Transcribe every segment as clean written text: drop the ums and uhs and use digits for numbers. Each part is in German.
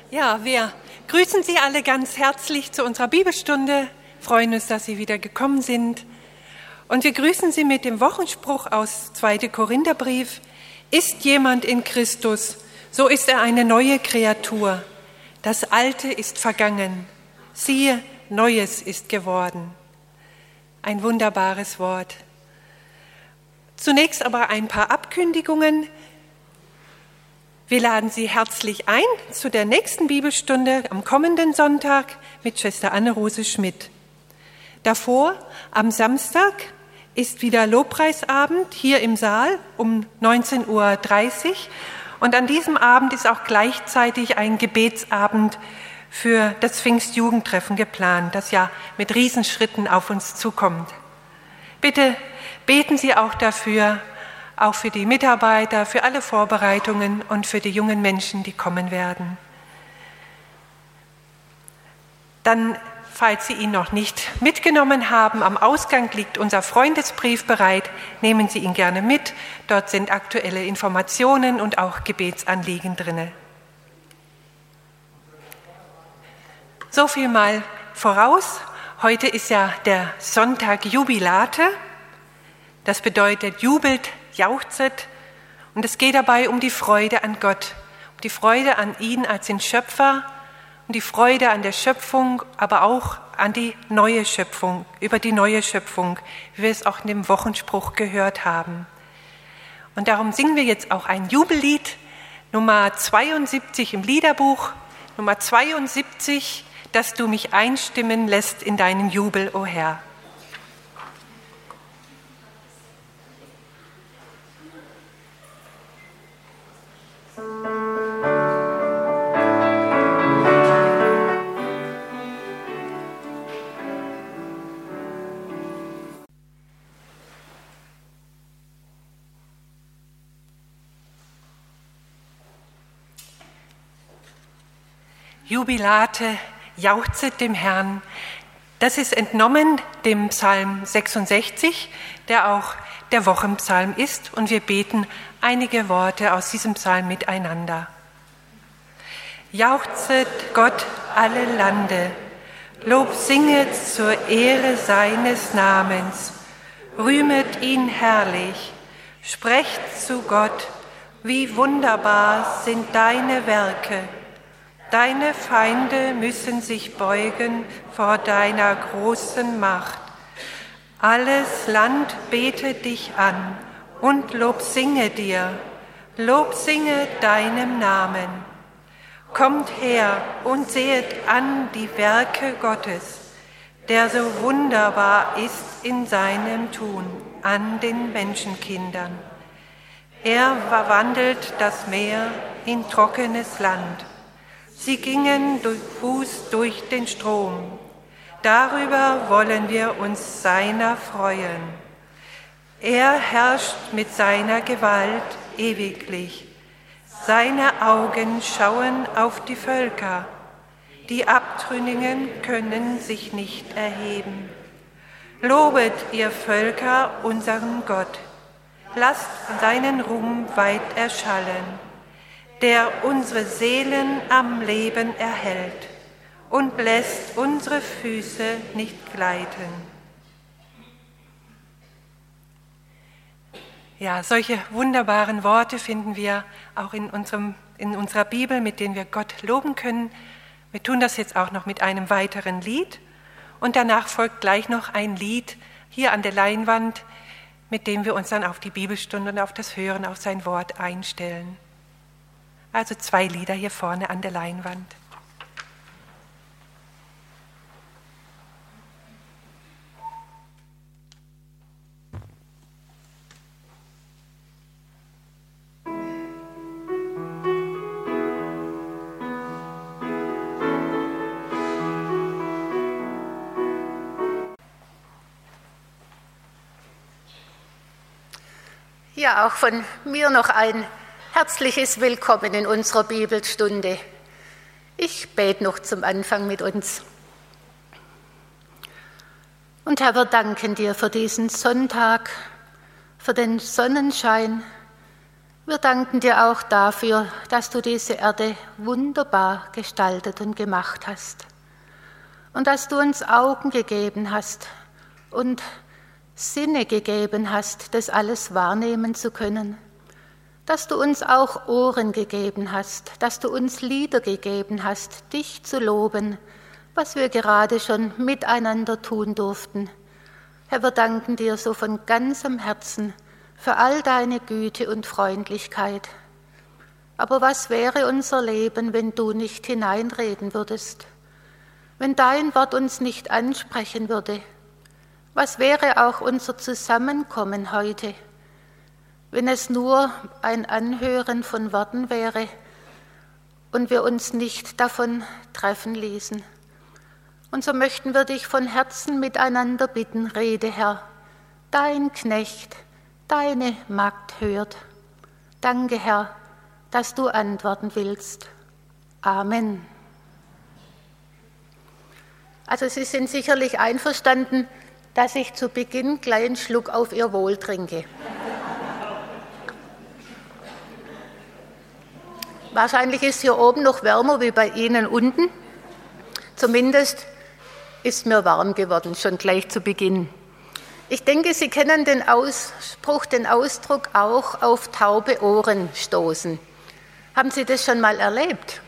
Ja, wir grüßen Sie alle ganz herzlich zu unserer Bibelstunde, freuen uns, dass Sie wieder gekommen sind. Und wir grüßen Sie mit dem Wochenspruch aus 2. Korintherbrief: Ist jemand in Christus, so ist er eine neue Kreatur. Das Alte ist vergangen, siehe, Neues ist geworden. Ein wunderbares Wort. Zunächst aber ein paar Abkündigungen. Wir laden Sie herzlich ein zu der nächsten Bibelstunde am kommenden Sonntag mit Schwester Anne-Rose Schmidt. Davor, am Samstag, ist wieder Lobpreisabend hier im Saal um 19:30 Uhr. Und an diesem Abend ist auch gleichzeitig ein Gebetsabend für das Pfingstjugendtreffen geplant, das ja mit Riesenschritten auf uns zukommt. Bitte beten Sie auch dafür, auch für die Mitarbeiter, für alle Vorbereitungen und für die jungen Menschen, die kommen werden. Dann, falls Sie ihn noch nicht mitgenommen haben, am Ausgang liegt unser Freundesbrief bereit. Nehmen Sie ihn gerne mit. Dort sind aktuelle Informationen und auch Gebetsanliegen drin. So viel mal voraus. Heute ist ja der Sonntag Jubilate. Das bedeutet jubelt, jauchzet. Und es geht dabei um die Freude an Gott, um die Freude an ihn als den Schöpfer, um die Freude an der Schöpfung, aber auch an die neue Schöpfung, über die neue Schöpfung, wie wir es auch in dem Wochenspruch gehört haben. Und darum singen wir jetzt auch ein Jubellied, Nummer 72 im Liederbuch, Nummer 72, dass du mich einstimmen lässt in deinen Jubel, o Herr. Jubilate, jauchzet dem Herrn. Das ist entnommen dem Psalm 66, der auch der Wochenpsalm ist, und wir beten einige Worte aus diesem Psalm miteinander. Jauchzet Gott alle Lande, Lob singet zur Ehre seines Namens, rühmet ihn herrlich, sprecht zu Gott, wie wunderbar sind deine Werke. Deine Feinde müssen sich beugen vor deiner großen Macht. Alles Land bete dich an und Lob singe dir, Lob singe deinem Namen. Kommt her und sehet an die Werke Gottes, der so wunderbar ist in seinem Tun an den Menschenkindern. Er verwandelt das Meer in trockenes Land. Sie gingen durch Fuß durch den Strom. Darüber wollen wir uns seiner freuen. Er herrscht mit seiner Gewalt ewiglich. Seine Augen schauen auf die Völker. Die Abtrünnigen können sich nicht erheben. Lobet, ihr Völker, unseren Gott. Lasst seinen Ruhm weit erschallen, der unsere Seelen am Leben erhält und lässt unsere Füße nicht gleiten. Ja, solche wunderbaren Worte finden wir auch in unserer Bibel, mit denen wir Gott loben können. Wir tun das jetzt auch noch mit einem weiteren Lied und danach folgt gleich noch ein Lied hier an der Leinwand, mit dem wir uns dann auf die Bibelstunde und auf das Hören auf sein Wort einstellen. Also 2 Lieder hier vorne an der Leinwand. Ja, auch von mir noch ein herzliches Willkommen in unserer Bibelstunde. Ich bete noch zum Anfang mit uns. Und Herr, wir danken dir für diesen Sonntag, für den Sonnenschein. Wir danken dir auch dafür, dass du diese Erde wunderbar gestaltet und gemacht hast und dass du uns Augen gegeben hast und Sinne gegeben hast, das alles wahrnehmen zu können, dass du uns auch Ohren gegeben hast, dass du uns Lieder gegeben hast, dich zu loben, was wir gerade schon miteinander tun durften. Herr, wir danken dir so von ganzem Herzen für all deine Güte und Freundlichkeit. Aber was wäre unser Leben, wenn du nicht hineinreden würdest, wenn dein Wort uns nicht ansprechen würde? Was wäre auch unser Zusammenkommen heute, wenn es nur ein Anhören von Worten wäre und wir uns nicht davon treffen ließen? Und so möchten wir dich von Herzen miteinander bitten, rede, Herr, dein Knecht, deine Magd hört. Danke, Herr, dass du antworten willst. Amen. Also Sie sind sicherlich einverstanden, dass ich zu Beginn gleich einen Schluck auf Ihr Wohl trinke. Wahrscheinlich ist hier oben noch wärmer wie bei Ihnen unten. Zumindest ist mir warm geworden, schon gleich zu Beginn. Ich denke, Sie kennen den Ausdruck auch auf taube Ohren stoßen. Haben Sie das schon mal erlebt?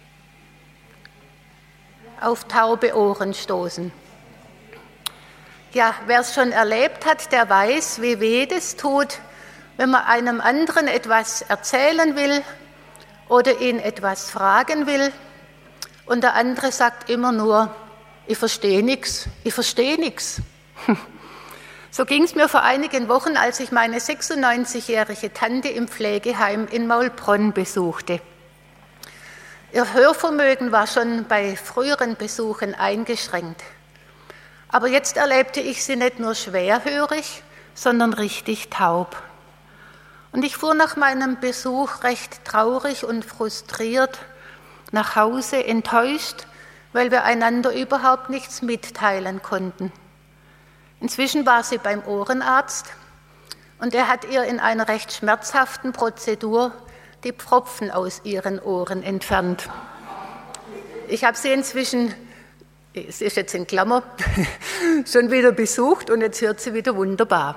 Auf taube Ohren stoßen. Ja, wer es schon erlebt hat, der weiß, wie weh das tut, wenn man einem anderen etwas erzählen will oder ihn etwas fragen will und der andere sagt immer nur, ich verstehe nichts, ich verstehe nichts. So ging es mir vor einigen Wochen, als ich meine 96-jährige Tante im Pflegeheim in Maulbronn besuchte. Ihr Hörvermögen war schon bei früheren Besuchen eingeschränkt. Aber jetzt erlebte ich sie nicht nur schwerhörig, sondern richtig taub. Und ich fuhr nach meinem Besuch recht traurig und frustriert nach Hause, enttäuscht, weil wir einander überhaupt nichts mitteilen konnten. Inzwischen war sie beim Ohrenarzt und er hat ihr in einer recht schmerzhaften Prozedur die Pfropfen aus ihren Ohren entfernt. Ich habe sie inzwischen, es ist jetzt in Klammer, schon wieder besucht und jetzt hört sie wieder wunderbar.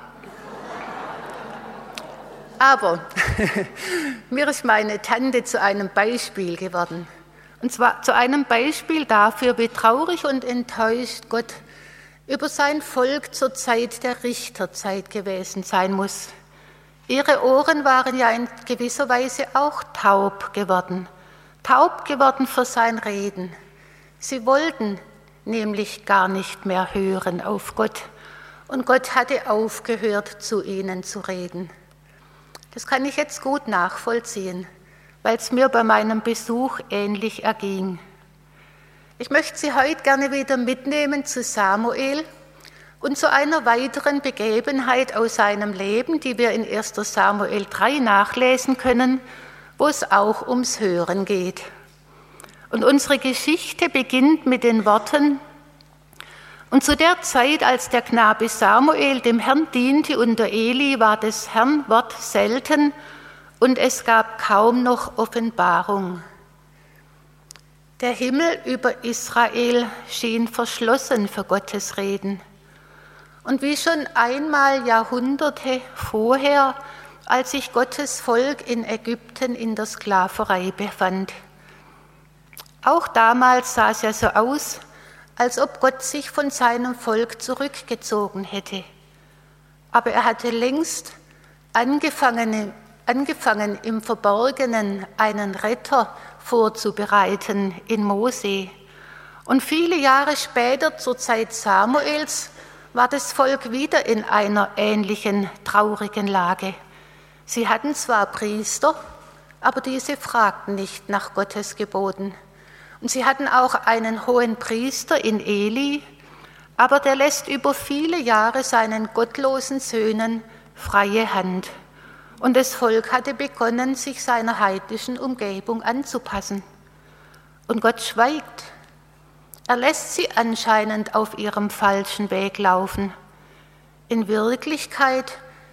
Aber mir ist meine Tante zu einem Beispiel geworden. Und zwar zu einem Beispiel dafür, wie traurig und enttäuscht Gott über sein Volk zur Zeit der Richterzeit gewesen sein muss. Ihre Ohren waren ja in gewisser Weise auch taub geworden für sein Reden. Sie wollten nämlich gar nicht mehr hören auf Gott und Gott hatte aufgehört, zu ihnen zu reden. Das kann ich jetzt gut nachvollziehen, weil es mir bei meinem Besuch ähnlich erging. Ich möchte Sie heute gerne wieder mitnehmen zu Samuel und zu einer weiteren Begebenheit aus seinem Leben, die wir in 1. Samuel 3 nachlesen können, wo es auch ums Hören geht. Und unsere Geschichte beginnt mit den Worten: Und zu der Zeit, als der Knabe Samuel dem Herrn diente unter Eli, war des Herrn Wort selten und es gab kaum noch Offenbarung. Der Himmel über Israel schien verschlossen für Gottes Reden. Und wie schon einmal Jahrhunderte vorher, als sich Gottes Volk in Ägypten in der Sklaverei befand. Auch damals sah es ja so aus, als ob Gott sich von seinem Volk zurückgezogen hätte. Aber er hatte längst angefangen im Verborgenen einen Retter vorzubereiten in Mose. Und viele Jahre später, zur Zeit Samuels, war das Volk wieder in einer ähnlichen traurigen Lage. Sie hatten zwar Priester, aber diese fragten nicht nach Gottes Geboten. Und sie hatten auch einen hohen Priester in Eli, aber der lässt über viele Jahre seinen gottlosen Söhnen freie Hand. Und das Volk hatte begonnen, sich seiner heidnischen Umgebung anzupassen. Und Gott schweigt. Er lässt sie anscheinend auf ihrem falschen Weg laufen. In Wirklichkeit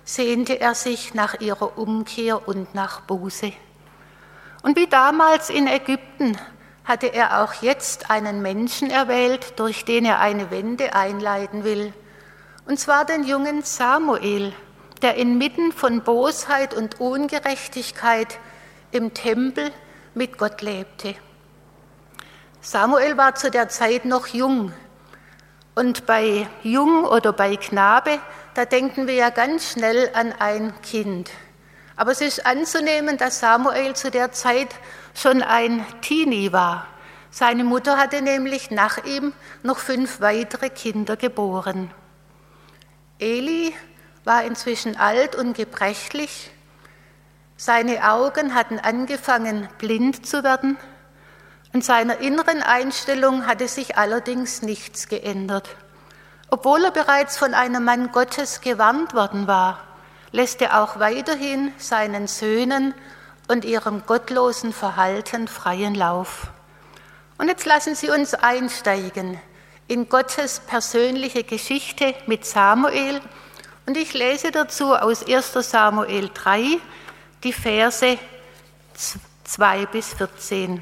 sehnte er sich nach ihrer Umkehr und nach Buße. Und wie damals in Ägypten hatte er auch jetzt einen Menschen erwählt, durch den er eine Wende einleiten will. Und zwar den jungen Samuel, der inmitten von Bosheit und Ungerechtigkeit im Tempel mit Gott lebte. Samuel war zu der Zeit noch jung. Und bei Jung oder bei Knabe, da denken wir ja ganz schnell an ein Kind. Aber es ist anzunehmen, dass Samuel zu der Zeit schon ein Teenie war. Seine Mutter hatte nämlich nach ihm noch 5 weitere Kinder geboren. Eli war inzwischen alt und gebrechlich. Seine Augen hatten angefangen, blind zu werden. An seiner inneren Einstellung hatte sich allerdings nichts geändert. Obwohl er bereits von einem Mann Gottes gewarnt worden war, lässt er auch weiterhin seinen Söhnen und ihrem gottlosen Verhalten freien Lauf. Und jetzt lassen Sie uns einsteigen in Gottes persönliche Geschichte mit Samuel. Und ich lese dazu aus 1. Samuel 3, die Verse 2 bis 14.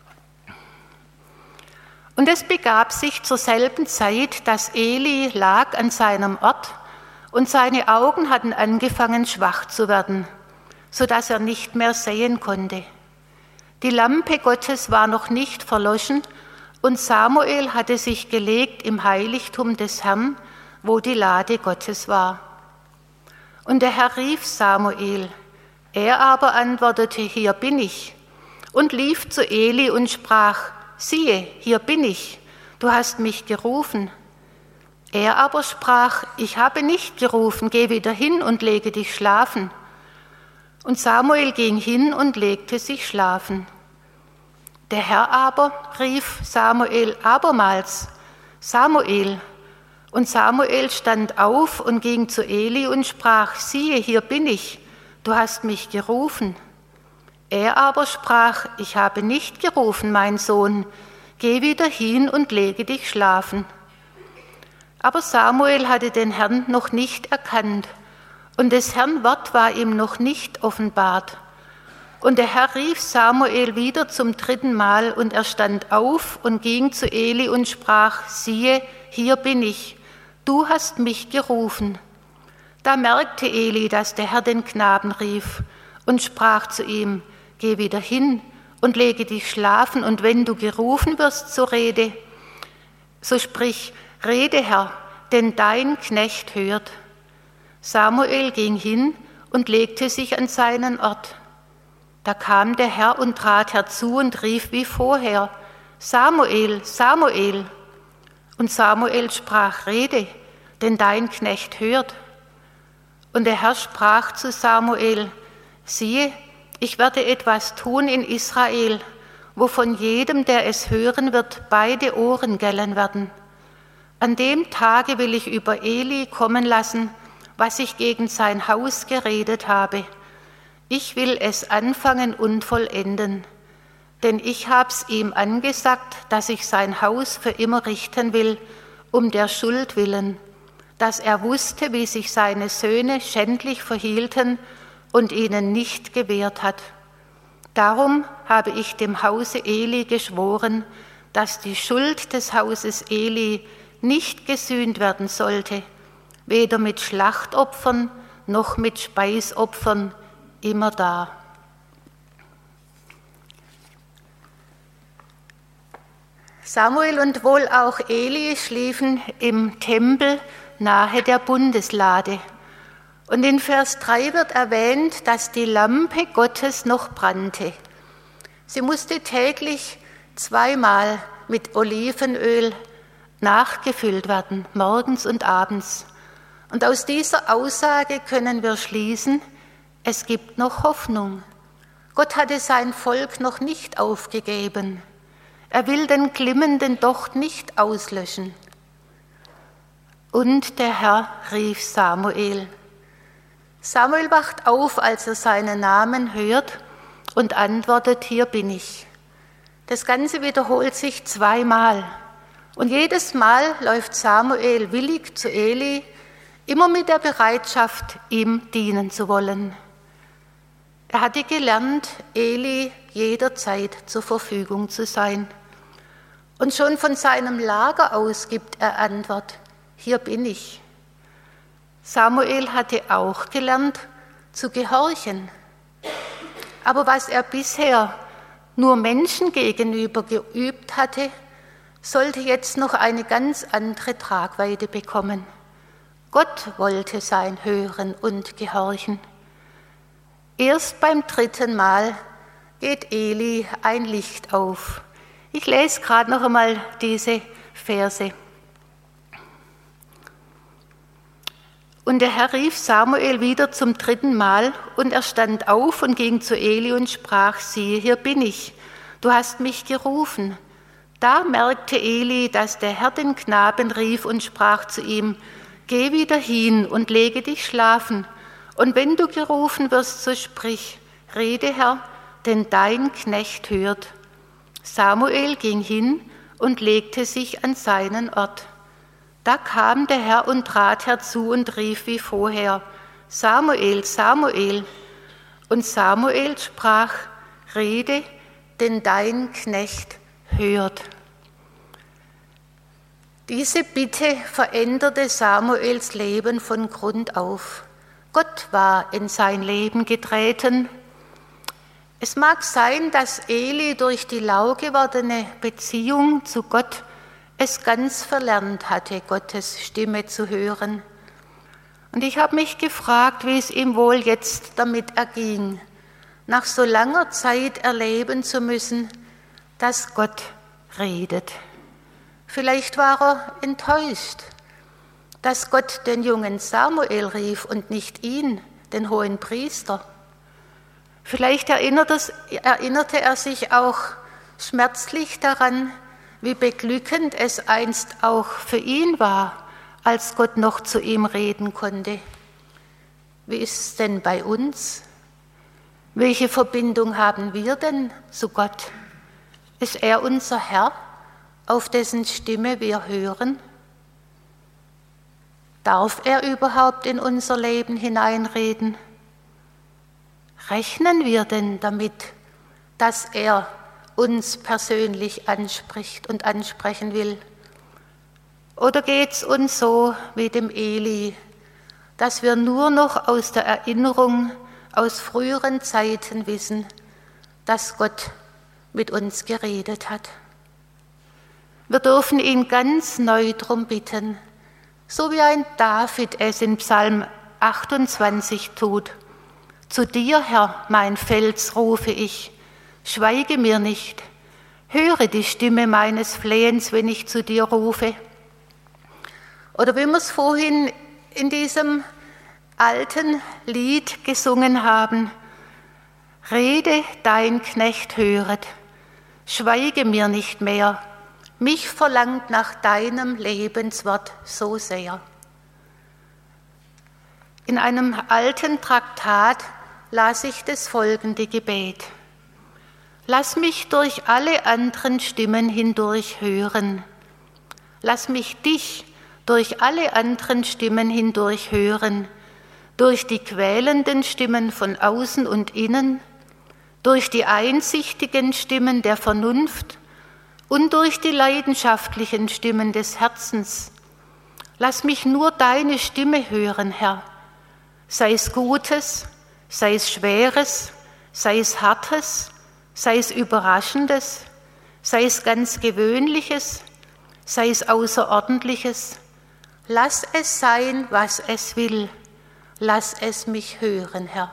Und es begab sich zur selben Zeit, dass Eli lag an seinem Ort und seine Augen hatten angefangen schwach zu werden, so dass er nicht mehr sehen konnte. Die Lampe Gottes war noch nicht verloschen und Samuel hatte sich gelegt im Heiligtum des Herrn, wo die Lade Gottes war. Und der Herr rief Samuel, er aber antwortete, hier bin ich, und lief zu Eli und sprach, siehe, hier bin ich, du hast mich gerufen. Er aber sprach, ich habe nicht gerufen, geh wieder hin und lege dich schlafen. Und Samuel ging hin und legte sich schlafen. Der Herr aber rief Samuel abermals, Samuel. Und Samuel stand auf und ging zu Eli und sprach, siehe, hier bin ich, du hast mich gerufen. Er aber sprach, ich habe nicht gerufen, mein Sohn, geh wieder hin und lege dich schlafen. Aber Samuel hatte den Herrn noch nicht erkannt, und des Herrn Wort war ihm noch nicht offenbart. Und der Herr rief Samuel wieder zum 3. Mal, und er stand auf und ging zu Eli und sprach, siehe, hier bin ich, du hast mich gerufen. Da merkte Eli, dass der Herr den Knaben rief, und sprach zu ihm, geh wieder hin und lege dich schlafen, und wenn du gerufen wirst zur Rede, so sprich, rede, Herr, denn dein Knecht hört. Samuel ging hin und legte sich an seinen Ort. Da kam der Herr und trat herzu und rief wie vorher, Samuel, Samuel. Und Samuel sprach, rede, denn dein Knecht hört. Und der Herr sprach zu Samuel, siehe, ich werde etwas tun in Israel, wovon jedem, der es hören wird, beide Ohren gellen werden. An dem Tage will ich über Eli kommen lassen, was ich gegen sein Haus geredet habe. Ich will es anfangen und vollenden. Denn ich hab's ihm angesagt, dass ich sein Haus für immer richten will, um der Schuld willen, dass er wusste, wie sich seine Söhne schändlich verhielten und ihnen nicht gewährt hat. Darum habe ich dem Hause Eli geschworen, dass die Schuld des Hauses Eli nicht gesühnt werden sollte, weder mit Schlachtopfern noch mit Speisopfern, immerdar. Samuel und wohl auch Eli schliefen im Tempel nahe der Bundeslade. Und in Vers 3 wird erwähnt, dass die Lampe Gottes noch brannte. Sie musste täglich 2-mal mit Olivenöl nachgefüllt werden, morgens und abends. Und aus dieser Aussage können wir schließen, es gibt noch Hoffnung. Gott hatte sein Volk noch nicht aufgegeben. Er will den glimmenden Docht nicht auslöschen. Und der Herr rief Samuel. Samuel wacht auf, als er seinen Namen hört und antwortet, hier bin ich. Das Ganze wiederholt sich 2-mal. Und jedes Mal läuft Samuel willig zu Eli immer mit der Bereitschaft, ihm dienen zu wollen. Er hatte gelernt, Eli jederzeit zur Verfügung zu sein. Und schon von seinem Lager aus gibt er Antwort: Hier bin ich. Samuel hatte auch gelernt, zu gehorchen. Aber was er bisher nur Menschen gegenüber geübt hatte, sollte jetzt noch eine ganz andere Tragweite bekommen. Gott wollte sein Hören und Gehorchen. Erst beim 3. Mal geht Eli ein Licht auf. Ich lese gerade noch einmal diese Verse. Und der Herr rief Samuel wieder zum 3. Mal, und er stand auf und ging zu Eli und sprach: Siehe, hier bin ich, du hast mich gerufen. Da merkte Eli, dass der Herr den Knaben rief und sprach zu ihm: Geh wieder hin und lege dich schlafen, und wenn du gerufen wirst, so sprich: Rede, Herr, denn dein Knecht hört. Samuel ging hin und legte sich an seinen Ort. Da kam der Herr und trat herzu und rief wie vorher: Samuel, Samuel. Und Samuel sprach: Rede, denn dein Knecht hört. Diese Bitte veränderte Samuels Leben von Grund auf. Gott war in sein Leben getreten. Es mag sein, dass Eli durch die lau gewordene Beziehung zu Gott es ganz verlernt hatte, Gottes Stimme zu hören. Und ich habe mich gefragt, wie es ihm wohl jetzt damit erging, nach so langer Zeit erleben zu müssen, dass Gott redet. Vielleicht war er enttäuscht, dass Gott den jungen Samuel rief und nicht ihn, den hohen Priester. Vielleicht erinnerte er sich auch schmerzlich daran, wie beglückend es einst auch für ihn war, als Gott noch zu ihm reden konnte. Wie ist es denn bei uns? Welche Verbindung haben wir denn zu Gott? Ist er unser Herr, auf dessen Stimme wir hören? Darf er überhaupt in unser Leben hineinreden? Rechnen wir denn damit, dass er uns persönlich anspricht und ansprechen will? Oder geht es uns so wie dem Eli, dass wir nur noch aus der Erinnerung aus früheren Zeiten wissen, dass Gott mit uns geredet hat? Wir dürfen ihn ganz neu darum bitten, so wie ein David es in Psalm 28 tut. Zu dir, Herr, mein Fels, rufe ich, schweige mir nicht, höre die Stimme meines Flehens, wenn ich zu dir rufe. Oder wie wir es vorhin in diesem alten Lied gesungen haben: Rede, dein Knecht höret, schweige mir nicht mehr, mich verlangt nach deinem Lebenswort so sehr. In einem alten Traktat las ich das folgende Gebet: Lass mich durch alle anderen Stimmen hindurch hören. Lass mich dich durch alle anderen Stimmen hindurch hören, durch die quälenden Stimmen von außen und innen, durch die einsichtigen Stimmen der Vernunft und durch die leidenschaftlichen Stimmen des Herzens. Lass mich nur deine Stimme hören, Herr. Sei es Gutes, sei es Schweres, sei es Hartes, sei es Überraschendes, sei es ganz Gewöhnliches, sei es Außerordentliches. Lass es sein, was es will. Lass es mich hören, Herr.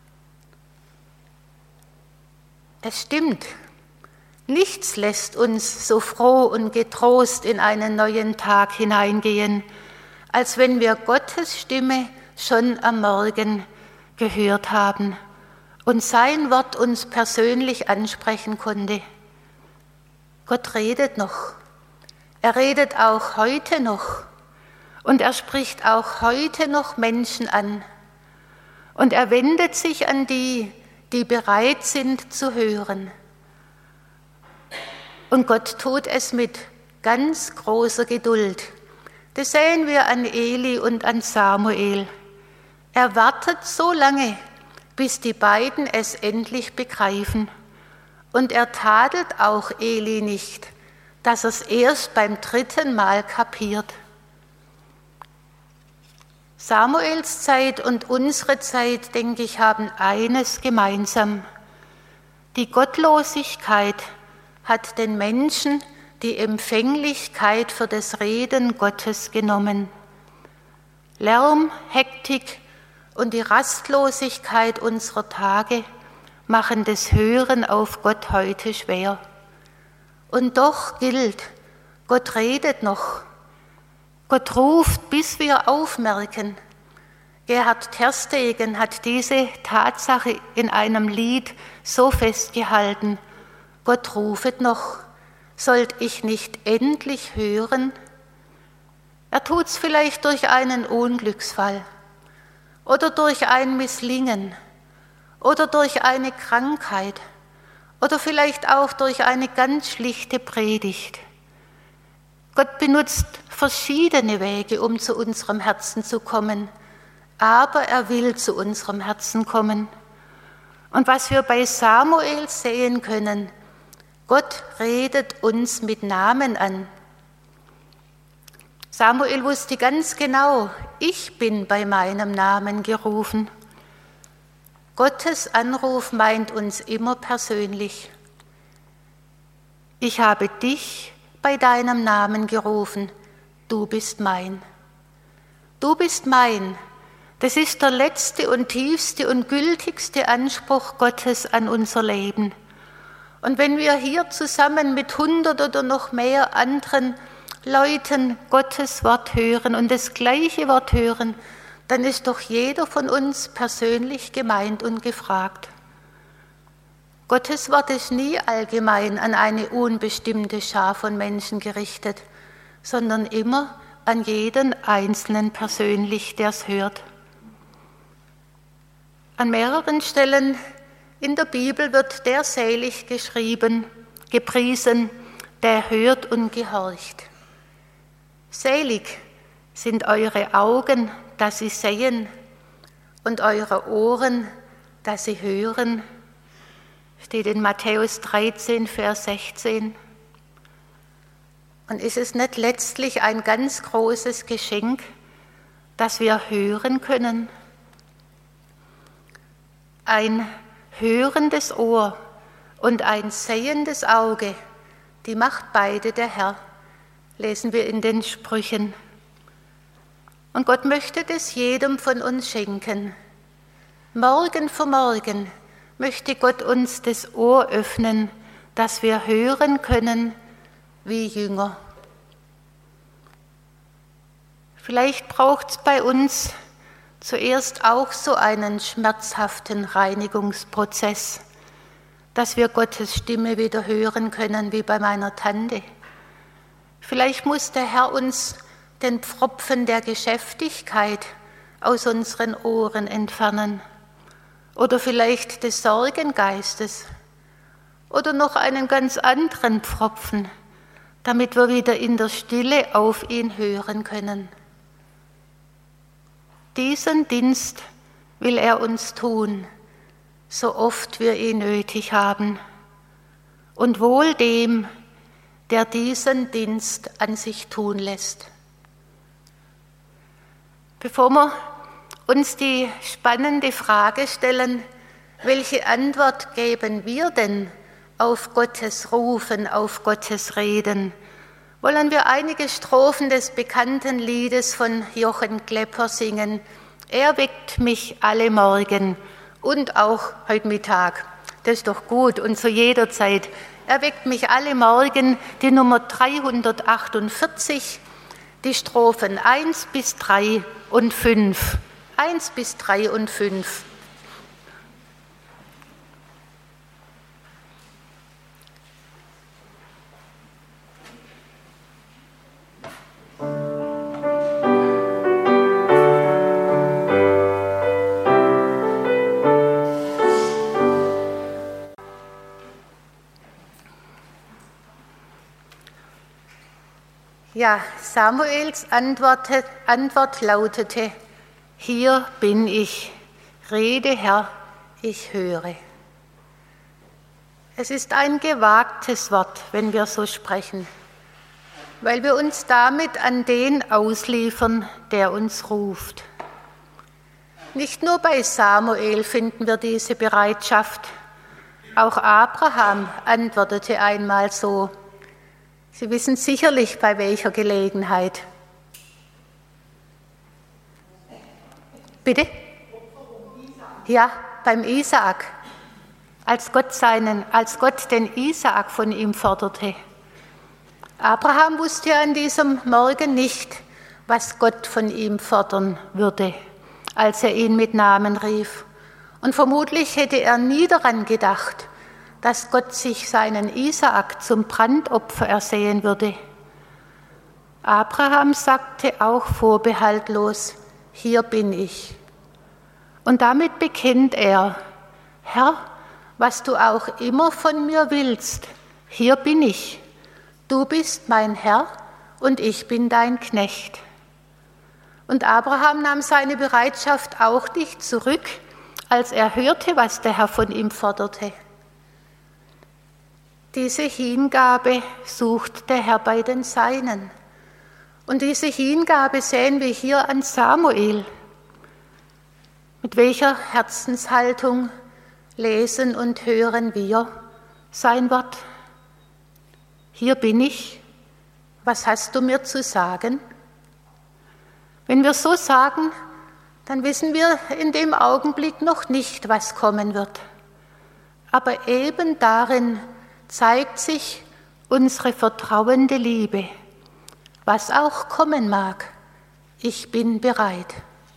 Es stimmt, nichts lässt uns so froh und getrost in einen neuen Tag hineingehen, als wenn wir Gottes Stimme schon am Morgen gehört haben und sein Wort uns persönlich ansprechen konnte. Gott redet noch. Er redet auch heute noch. Und er spricht auch heute noch Menschen an. Und er wendet sich an die, die bereit sind zu hören. Und Gott tut es mit ganz großer Geduld, Das sehen wir an Eli und an Samuel. Er wartet so lange, bis die beiden es endlich begreifen. Und er tadelt auch Eli nicht, dass er es erst beim 3. Mal kapiert. Samuels Zeit und unsere Zeit, denke ich, haben eines gemeinsam. Die Gottlosigkeit hat den Menschen die Empfänglichkeit für das Reden Gottes genommen. Lärm, Hektik und die Rastlosigkeit unserer Tage machen das Hören auf Gott heute schwer. Und doch gilt, Gott redet noch. Gott ruft, bis wir aufmerken. Gerhard Terstegen hat diese Tatsache in einem Lied so festgehalten. Gott rufet noch. Sollt ich nicht endlich hören? Er tut's vielleicht durch einen Unglücksfall oder durch ein Misslingen oder durch eine Krankheit oder vielleicht auch durch eine ganz schlichte Predigt. Gott benutzt verschiedene Wege, um zu unserem Herzen zu kommen, aber er will zu unserem Herzen kommen. Und was wir bei Samuel sehen können, Gott redet uns mit Namen an. Samuel wusste ganz genau, ich bin bei meinem Namen gerufen. Gottes Anruf meint uns immer persönlich. Ich habe dich bei deinem Namen gerufen, du bist mein. Du bist mein, das ist der letzte und tiefste und gültigste Anspruch Gottes an unser Leben. Und wenn wir hier zusammen mit 100 oder noch mehr anderen Leuten Gottes Wort hören und das gleiche Wort hören, dann ist doch jeder von uns persönlich gemeint und gefragt. Gottes Wort ist nie allgemein an eine unbestimmte Schar von Menschen gerichtet, sondern immer an jeden Einzelnen persönlich, der es hört. An mehreren Stellen in der Bibel wird der selig gepriesen, der hört und gehorcht. Selig sind eure Augen, dass sie sehen, und eure Ohren, dass sie hören. Steht in Matthäus 13, Vers 16. Und ist es nicht letztlich ein ganz großes Geschenk, dass wir hören können? Ein hörendes Ohr und ein sehendes Auge, die macht beide der Herr, lesen wir in den Sprüchen. Und Gott möchte das jedem von uns schenken. Morgen für morgen möchte Gott uns das Ohr öffnen, dass wir hören können wie Jünger. Vielleicht braucht es bei uns zuerst auch so einen schmerzhaften Reinigungsprozess, dass wir Gottes Stimme wieder hören können, wie bei meiner Tante. Vielleicht muss der Herr uns den Pfropfen der Geschäftigkeit aus unseren Ohren entfernen oder vielleicht des Sorgengeistes oder noch einen ganz anderen Pfropfen, damit wir wieder in der Stille auf ihn hören können. Diesen Dienst will er uns tun, so oft wir ihn nötig haben. Und wohl dem, der diesen Dienst an sich tun lässt. Bevor wir uns die spannende Frage stellen, welche Antwort geben wir denn auf Gottes Rufen, auf Gottes Reden, wollen wir einige Strophen des bekannten Liedes von Jochen Klepper singen. Er weckt mich alle Morgen und auch heute Mittag. Das ist doch gut und zu jeder Zeit. Er weckt mich alle Morgen, die Nummer 348, die Strophen 1 bis 3 und 5. 1 bis 3 und 5. Ja, Samuels Antwort lautete: Hier bin ich, rede Herr, ich höre. Es ist ein gewagtes Wort, wenn wir so sprechen, weil wir uns damit an den ausliefern, der uns ruft. Nicht nur bei Samuel finden wir diese Bereitschaft. Auch Abraham antwortete einmal so. Sie wissen sicherlich, bei welcher Gelegenheit. Bitte? Ja, beim Isaak. Als Gott den Isaak von ihm forderte. Abraham wusste an diesem Morgen nicht, was Gott von ihm fordern würde, als er ihn mit Namen rief. Und vermutlich hätte er nie daran gedacht, dass Gott sich seinen Isaak zum Brandopfer ersehen würde. Abraham sagte auch vorbehaltlos: Hier bin ich. Und damit bekennt er: Herr, was du auch immer von mir willst, hier bin ich. Du bist mein Herr und ich bin dein Knecht. Und Abraham nahm seine Bereitschaft auch nicht zurück, als er hörte, was der Herr von ihm forderte. Diese Hingabe sucht der Herr bei den Seinen. Und diese Hingabe sehen wir hier an Samuel. Mit welcher Herzenshaltung lesen und hören wir sein Wort? Hier bin ich, was hast du mir zu sagen? Wenn wir so sagen, dann wissen wir in dem Augenblick noch nicht, was kommen wird. Aber eben darin zeigt sich unsere vertrauende Liebe, was auch kommen mag. Ich bin bereit.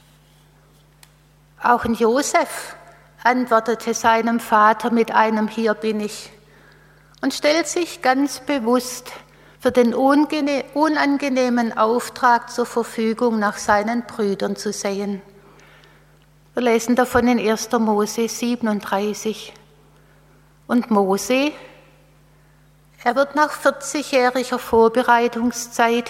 Auch ein Josef antwortete seinem Vater mit einem Hier bin ich und stellt sich ganz bewusst für den unangenehmen Auftrag zur Verfügung, nach seinen Brüdern zu sehen. Wir lesen davon in 1. Mose 37. Und Mose, er wird nach 40-jähriger Vorbereitungszeit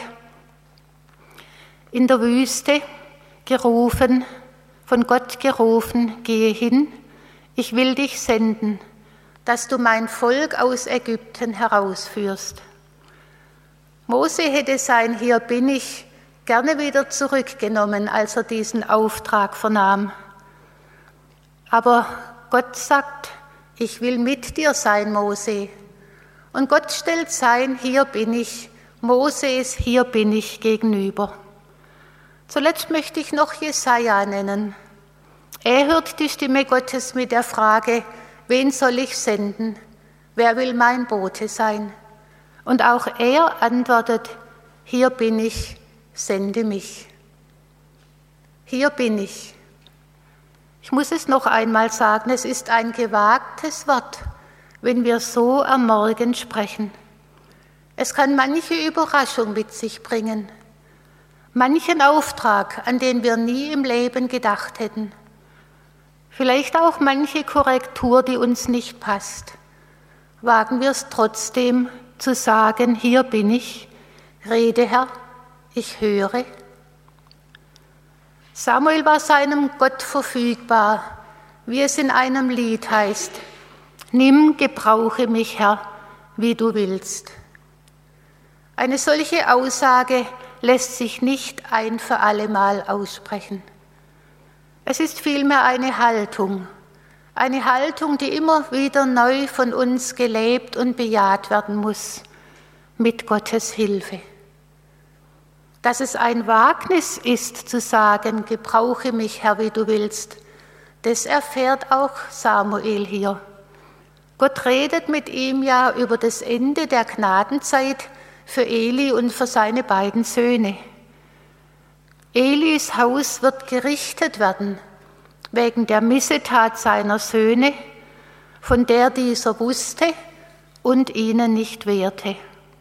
in der Wüste gerufen, von Gott gerufen: Gehe hin, ich will dich senden, dass du mein Volk aus Ägypten herausführst. Mose hätte sein Hier bin ich gerne wieder zurückgenommen, als er diesen Auftrag vernahm. Aber Gott sagt: Ich will mit dir sein, Mose. Und Gott stellt sein Hier bin ich, Moses Hier bin ich gegenüber. Zuletzt möchte ich noch Jesaja nennen. Er hört die Stimme Gottes mit der Frage: Wen soll ich senden? Wer will mein Bote sein? Und auch er antwortet: Hier bin ich, sende mich. Hier bin ich. Ich muss es noch einmal sagen, es ist ein gewagtes Wort, wenn wir so am Morgen sprechen. Es kann manche Überraschung mit sich bringen, manchen Auftrag, an den wir nie im Leben gedacht hätten. Vielleicht auch manche Korrektur, die uns nicht passt. Wagen wir es trotzdem zu sagen: Hier bin ich, rede Herr, ich höre. Samuel war seinem Gott verfügbar, wie es in einem Lied heißt: Nimm, gebrauche mich, Herr, wie du willst. Eine solche Aussage lässt sich nicht ein für allemal aussprechen. Es ist vielmehr eine Haltung, die immer wieder neu von uns gelebt und bejaht werden muss, mit Gottes Hilfe. Dass es ein Wagnis ist, zu sagen: Gebrauche mich, Herr, wie du willst, das erfährt auch Samuel hier. Gott redet mit ihm ja über das Ende der Gnadenzeit für Eli und für seine beiden Söhne. Elis Haus wird gerichtet werden wegen der Missetat seiner Söhne, von der dieser wusste und ihnen nicht wehrte.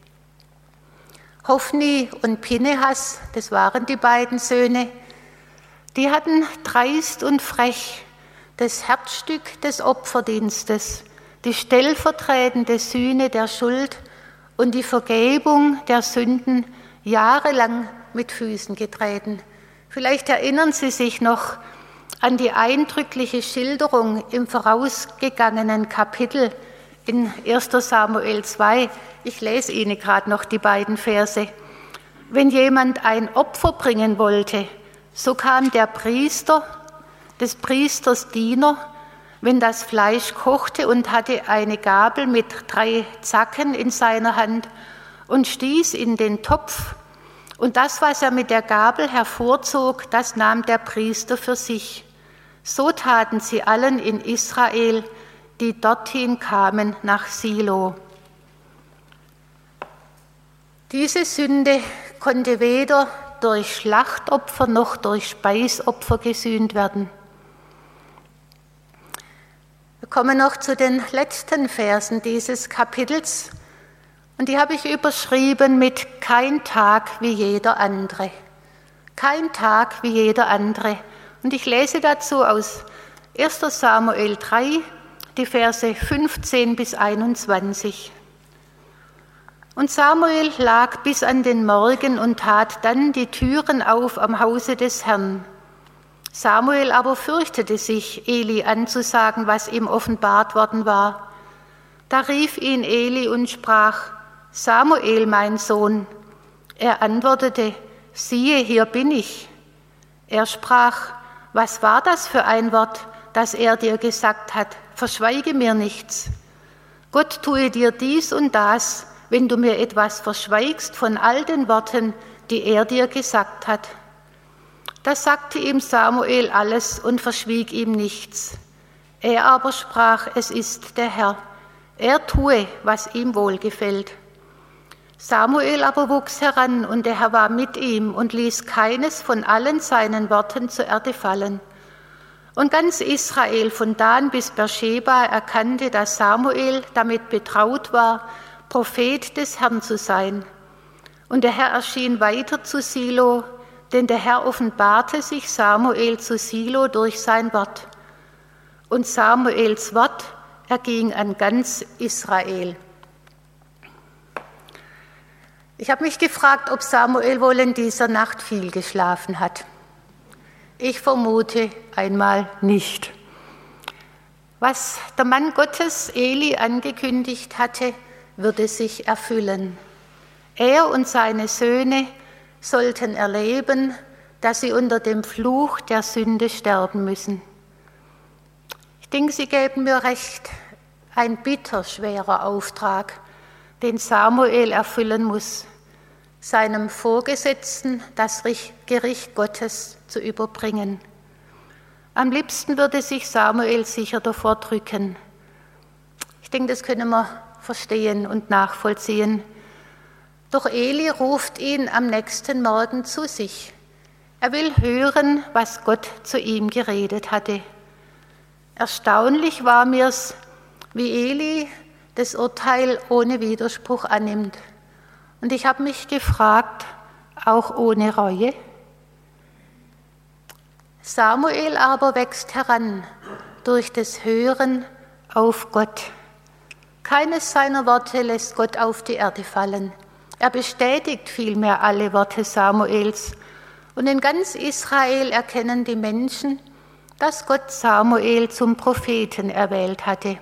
Hofni und Pinehas, das waren die beiden Söhne, die hatten dreist und frech das Herzstück des Opferdienstes, die stellvertretende Sühne der Schuld und die Vergebung der Sünden jahrelang mit Füßen getreten. Vielleicht erinnern Sie sich noch an die eindrückliche Schilderung im vorausgegangenen Kapitel in 1. Samuel 2. Ich lese Ihnen gerade noch die beiden Verse. Wenn jemand ein Opfer bringen wollte, so kam der Priester, des Priesters Diener, wenn das Fleisch kochte und hatte eine Gabel mit 3 Zacken in seiner Hand und stieß in den Topf. Und das, was er mit der Gabel hervorzog, das nahm der Priester für sich. So taten sie allen in Israel, die dorthin kamen nach Silo. Diese Sünde konnte weder durch Schlachtopfer noch durch Speisopfer gesühnt werden. Wir kommen noch zu den letzten Versen dieses Kapitels und die habe ich überschrieben mit kein Tag wie jeder andere. Kein Tag wie jeder andere. Und ich lese dazu aus 1. Samuel 3, die Verse 15 bis 21. Und Samuel lag bis an den Morgen und tat dann die Türen auf am Hause des Herrn. Samuel aber fürchtete sich, Eli anzusagen, was ihm offenbart worden war. Da rief ihn Eli und sprach: Samuel, mein Sohn. Er antwortete: Siehe, hier bin ich. Er sprach: Was war das für ein Wort, das er dir gesagt hat? Verschweige mir nichts. Gott tue dir dies und das, wenn du mir etwas verschweigst von all den Worten, die er dir gesagt hat. Da sagte ihm Samuel alles und verschwieg ihm nichts. Er aber sprach: Es ist der Herr. Er tue, was ihm wohlgefällt. Samuel aber wuchs heran, und der Herr war mit ihm und ließ keines von allen seinen Worten zur Erde fallen. Und ganz Israel von Dan bis Beersheba erkannte, dass Samuel damit betraut war, Prophet des Herrn zu sein. Und der Herr erschien weiter zu Silo, denn der Herr offenbarte sich Samuel zu Silo durch sein Wort. Und Samuels Wort erging an ganz Israel. Ich habe mich gefragt, ob Samuel wohl in dieser Nacht viel geschlafen hat. Ich vermute einmal nicht. Was der Mann Gottes Eli angekündigt hatte, würde sich erfüllen. Er und seine Söhne sollten erleben, dass sie unter dem Fluch der Sünde sterben müssen. Ich denke, Sie geben mir recht, ein bitterschwerer Auftrag, den Samuel erfüllen muss, seinem Vorgesetzten das Gericht Gottes zu überbringen. Am liebsten würde sich Samuel sicher davor drücken. Ich denke, das können wir verstehen und nachvollziehen. Doch Eli ruft ihn am nächsten Morgen zu sich. Er will hören, was Gott zu ihm geredet hatte. Erstaunlich war mir's, wie Eli das Urteil ohne Widerspruch annimmt. Und ich habe mich gefragt, auch ohne Reue? Samuel aber wächst heran durch das Hören auf Gott. Keines seiner Worte lässt Gott auf die Erde fallen. Er bestätigt vielmehr alle Worte Samuels. Und in ganz Israel erkennen die Menschen, dass Gott Samuel zum Propheten erwählt hatte.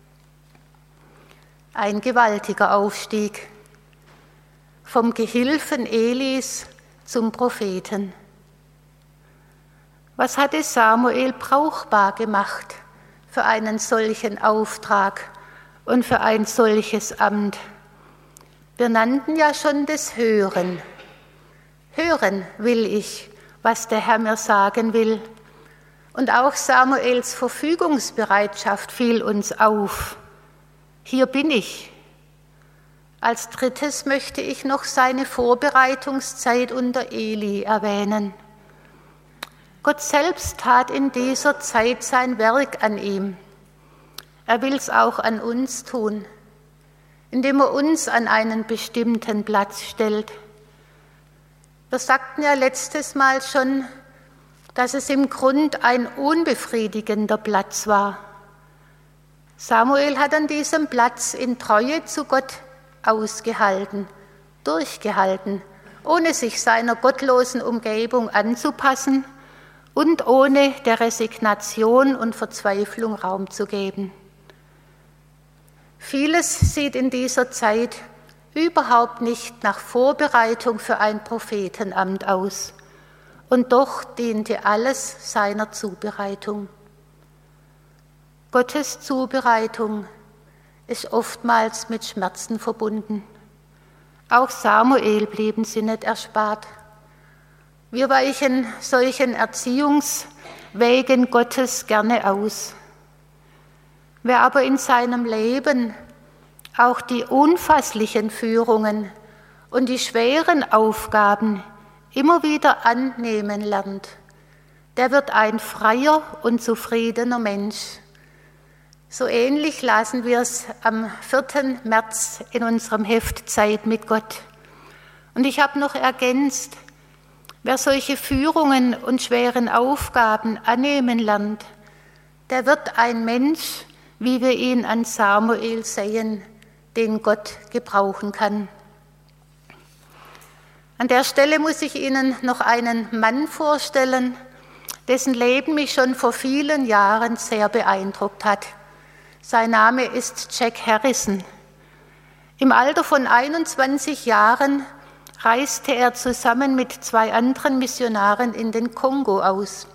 Ein gewaltiger Aufstieg. Vom Gehilfen Elis zum Propheten. Was hatte Samuel brauchbar gemacht für einen solchen Auftrag und für ein solches Amt? Wir nannten ja schon das Hören. Hören will ich, was der Herr mir sagen will. Und auch Samuels Verfügungsbereitschaft fiel uns auf. Hier bin ich. Als drittes möchte ich noch seine Vorbereitungszeit unter Eli erwähnen. Gott selbst tat in dieser Zeit sein Werk an ihm. Er will es auch an uns tun, indem er uns an einen bestimmten Platz stellt. Wir sagten ja letztes Mal schon, dass es im Grund ein unbefriedigender Platz war. Samuel hat an diesem Platz in Treue zu Gott ausgehalten, durchgehalten ohne sich seiner gottlosen Umgebung anzupassen und ohne der Resignation und Verzweiflung Raum zu geben. Vieles sieht in dieser Zeit überhaupt nicht nach Vorbereitung für ein Prophetenamt aus. Und doch diente alles seiner Zubereitung. Gottes Zubereitung ist oftmals mit Schmerzen verbunden. Auch Samuel blieben sie nicht erspart. Wir weichen solchen Erziehungswegen Gottes gerne aus. Wer aber in seinem Leben auch die unfasslichen Führungen und die schweren Aufgaben immer wieder annehmen lernt, der wird ein freier und zufriedener Mensch. So ähnlich lasen wir es am 4. März in unserem Heft Zeit mit Gott. Und ich habe noch ergänzt, wer solche Führungen und schweren Aufgaben annehmen lernt, der wird ein Mensch, wie wir ihn an Samuel sehen, den Gott gebrauchen kann. An der Stelle muss ich Ihnen noch einen Mann vorstellen, dessen Leben mich schon vor vielen Jahren sehr beeindruckt hat. Sein Name ist Jack Harrison. Im Alter von 21 Jahren reiste er zusammen mit 2 anderen Missionaren in den Kongo aus.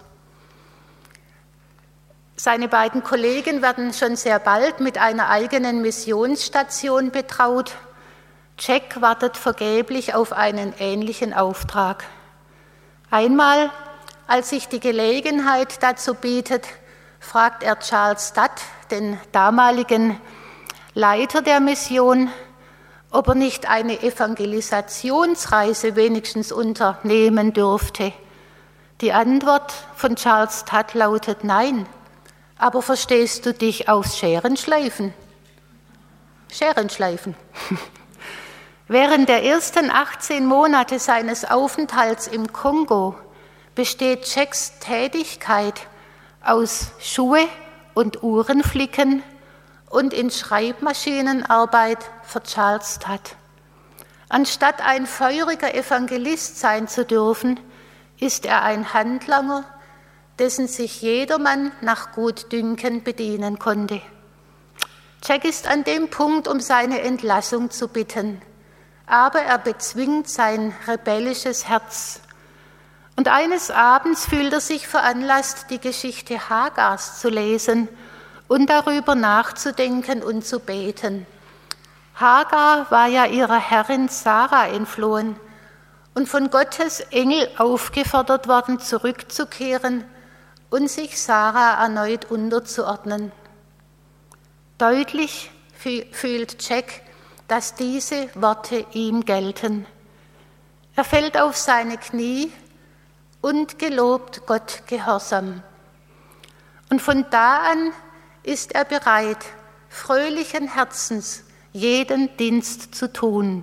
Seine beiden Kollegen werden schon sehr bald mit einer eigenen Missionsstation betraut. Jack wartet vergeblich auf einen ähnlichen Auftrag. Einmal, als sich die Gelegenheit dazu bietet, fragt er Charles Studd, den damaligen Leiter der Mission, ob er nicht eine Evangelisationsreise wenigstens unternehmen dürfte. Die Antwort von Charles Studd lautet: Nein, aber verstehst du dich aufs Scherenschleifen? Scherenschleifen. Während der ersten 18 Monate seines Aufenthalts im Kongo besteht Jacks Tätigkeit aus Schuhe und Uhrenflicken und in Schreibmaschinenarbeit für Charles Studd. Anstatt ein feuriger Evangelist sein zu dürfen, ist er ein Handlanger, dessen sich jedermann nach Gutdünken bedienen konnte. Jack ist an dem Punkt, um seine Entlassung zu bitten, aber er bezwingt sein rebellisches Herz. Und eines Abends fühlt er sich veranlasst, die Geschichte Hagars zu lesen und darüber nachzudenken und zu beten. Hagar war ja ihrer Herrin Sarah entflohen und von Gottes Engel aufgefordert worden, zurückzukehren und sich Sarah erneut unterzuordnen. Deutlich fühlt Jack, dass diese Worte ihm gelten. Er fällt auf seine Knie und gelobt Gott gehorsam. Und von da an ist er bereit, fröhlichen Herzens jeden Dienst zu tun.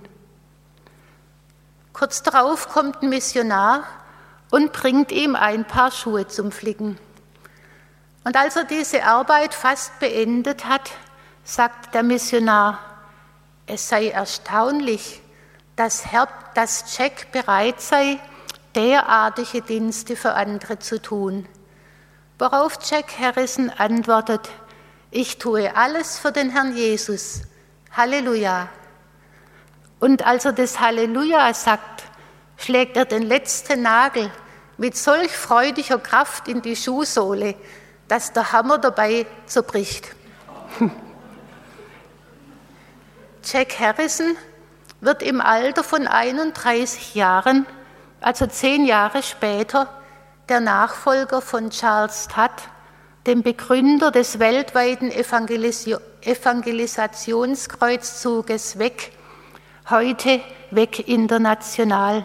Kurz darauf kommt ein Missionar und bringt ihm ein Paar Schuhe zum Flicken. Und als er diese Arbeit fast beendet hat, sagt der Missionar: Es sei erstaunlich, dass Jack bereit sei, derartige Dienste für andere zu tun. Worauf Jack Harrison antwortet: Ich tue alles für den Herrn Jesus. Halleluja. Und als er das Halleluja sagt, schlägt er den letzten Nagel mit solch freudiger Kraft in die Schuhsohle, dass der Hammer dabei zerbricht. Jack Harrison wird im Alter von 31 Jahren, also 10 Jahre später, der Nachfolger von Charles Studd, dem Begründer des weltweiten Evangelisationskreuzzuges WEC, heute WEC International.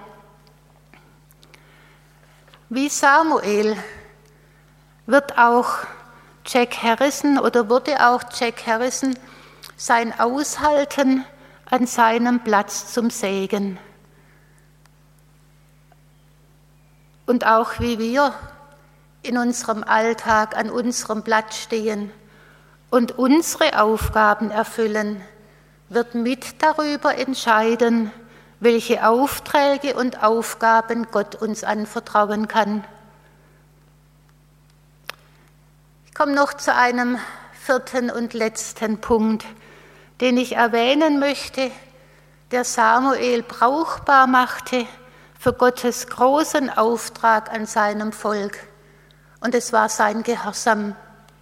Wie Samuel wurde auch Jack Harrison sein Aushalten an seinem Platz zum Segen. Und auch wie wir in unserem Alltag an unserem Platz stehen und unsere Aufgaben erfüllen, wird mit darüber entscheiden, welche Aufträge und Aufgaben Gott uns anvertrauen kann. Ich komme noch zu einem 4. und letzten Punkt, den ich erwähnen möchte, der Samuel brauchbar machte für Gottes großen Auftrag an seinem Volk. Und es war sein Gehorsam.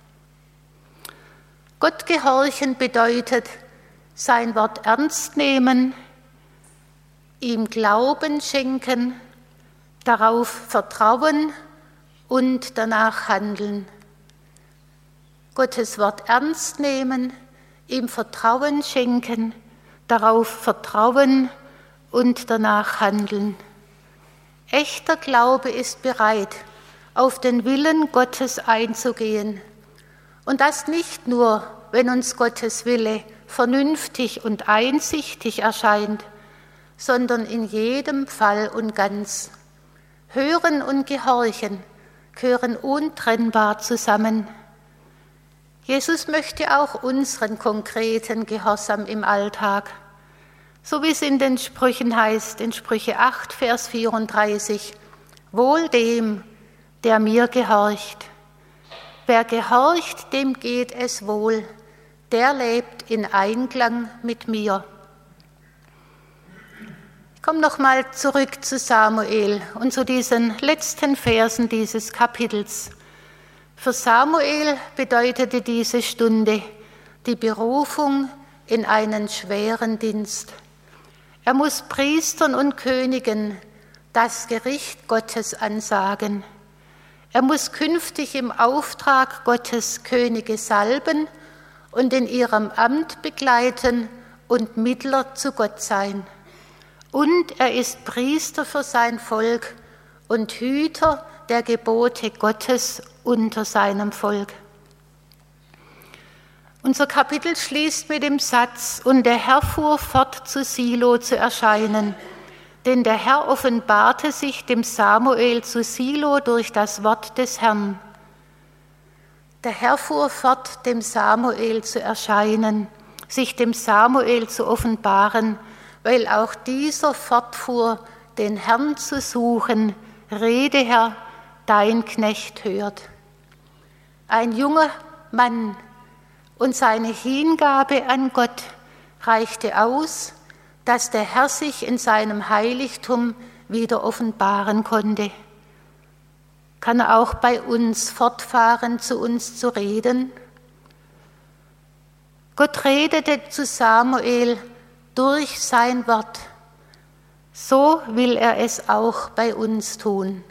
Gott gehorchen bedeutet, sein Wort ernst nehmen, ihm Glauben schenken, darauf vertrauen und danach handeln. Gottes Wort ernst nehmen, ihm Vertrauen schenken, darauf vertrauen und danach handeln. Echter Glaube ist bereit, auf den Willen Gottes einzugehen. Und das nicht nur, wenn uns Gottes Wille vernünftig und einsichtig erscheint, sondern in jedem Fall und ganz. Hören und Gehorchen gehören untrennbar zusammen. Jesus möchte auch unseren konkreten Gehorsam im Alltag, so wie es in den Sprüchen heißt, in Sprüche 8, Vers 34, wohl dem, der mir gehorcht. Wer gehorcht, dem geht es wohl, der lebt in Einklang mit mir. Ich komme nochmal zurück zu Samuel und zu diesen letzten Versen dieses Kapitels. Für Samuel bedeutete diese Stunde die Berufung in einen schweren Dienst. Er muss Priestern und Königen das Gericht Gottes ansagen. Er muss künftig im Auftrag Gottes Könige salben und in ihrem Amt begleiten und Mittler zu Gott sein. Und er ist Priester für sein Volk und Hüter der Gebote Gottes unter seinem Volk. Unser Kapitel schließt mit dem Satz: Und der Herr fuhr fort, zu Silo zu erscheinen. Denn der Herr offenbarte sich dem Samuel zu Silo durch das Wort des Herrn. Der Herr fuhr fort, dem Samuel zu erscheinen, sich dem Samuel zu offenbaren, weil auch dieser fortfuhr, den Herrn zu suchen. Rede, Herr, dein Knecht hört. Ein junger Mann und seine Hingabe an Gott reichte aus, dass der Herr sich in seinem Heiligtum wieder offenbaren konnte. Kann er auch bei uns fortfahren, zu uns zu reden? Gott redete zu Samuel durch sein Wort. So will er es auch bei uns tun.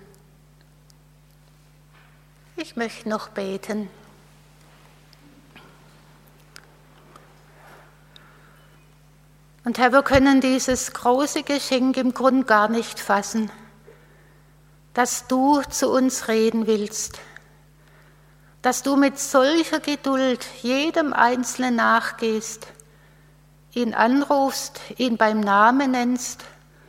Ich möchte noch beten. Und Herr, wir können dieses große Geschenk im Grund gar nicht fassen, dass du zu uns reden willst, dass du mit solcher Geduld jedem Einzelnen nachgehst, ihn anrufst, ihn beim Namen nennst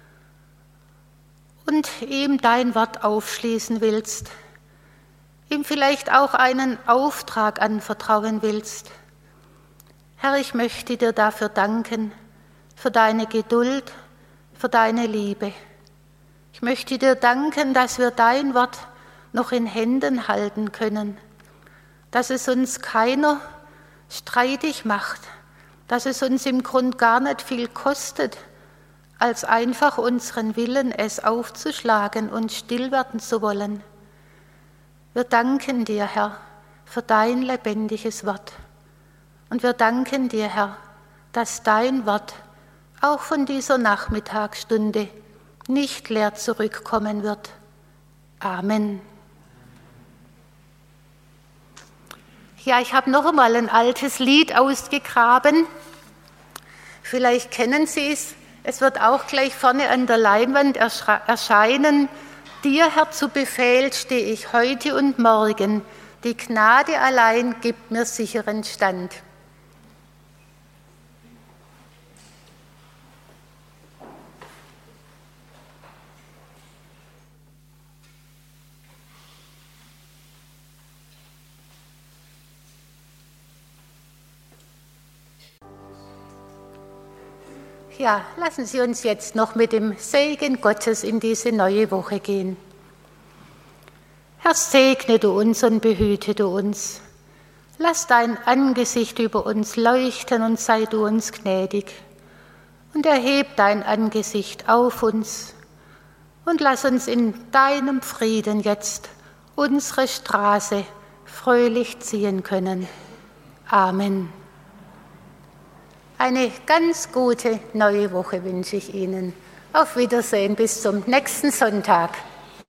und ihm dein Wort aufschließen willst, ihm vielleicht auch einen Auftrag anvertrauen willst. Herr, ich möchte dir dafür danken, für deine Geduld, für deine Liebe. Ich möchte dir danken, dass wir dein Wort noch in Händen halten können, dass es uns keiner streitig macht, dass es uns im Grund gar nicht viel kostet, als einfach unseren Willen, es aufzuschlagen und still werden zu wollen. Wir danken dir, Herr, für dein lebendiges Wort. Und wir danken dir, Herr, dass dein Wort auch von dieser Nachmittagsstunde nicht leer zurückkommen wird. Amen. Ja, ich habe noch einmal ein altes Lied ausgegraben. Vielleicht kennen Sie es. Es wird auch gleich vorne an der Leinwand erscheinen. Dir, Herr, zu Befehl stehe ich heute und morgen. Die Gnade allein gibt mir sicheren Stand. ja, lassen Sie uns jetzt noch mit dem Segen Gottes in diese neue Woche gehen. Herr, segne du uns und behüte du uns. Lass dein Angesicht über uns leuchten und sei du uns gnädig. Und erheb dein Angesicht auf uns und lass uns in deinem Frieden jetzt unsere Straße fröhlich ziehen können. Amen. Eine ganz gute neue Woche wünsche ich Ihnen. Auf Wiedersehen bis zum nächsten Sonntag.